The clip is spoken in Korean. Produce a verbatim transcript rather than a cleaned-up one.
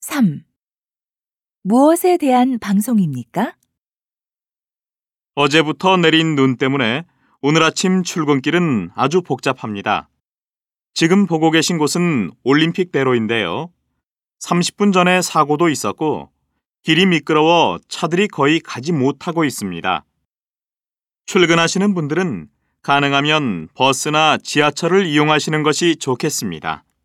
삼. 무엇에 대한 방송입니까? 어제부터 내린 눈 때문에 오늘 아침 출근길은 아주 복잡합니다. 지금 보고 계신 곳은 올림픽대로인데요. 삼십 분 전에 사고도 있었고 길이 미끄러워 차들이 거의 가지 못하고 있습니다. 출근하시는 분들은 가능하면 버스나 지하철을 이용하시는 것이 좋겠습니다.